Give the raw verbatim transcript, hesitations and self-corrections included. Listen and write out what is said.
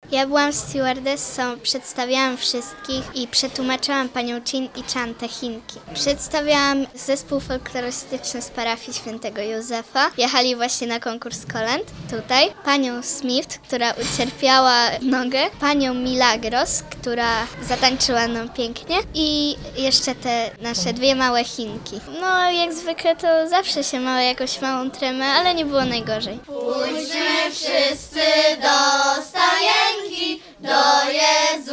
Ja byłam stewardessą, przedstawiałam wszystkich i przetłumaczyłam panią Chin i Chan, te Chinki. Przedstawiałam zespół folklorystyczny z parafii Świętego Józefa. Jechali właśnie na konkurs kolęd tutaj. Panią Smith, która ucierpiała nogę. Panią Milagros, która zatańczyła nam pięknie. I jeszcze te nasze dwie małe Chinki. No jak zwykle to zawsze się ma jakąś małą tremę, ale nie było najgorzej. Pójdźmy wszyscy do stajenki, do Jezusa.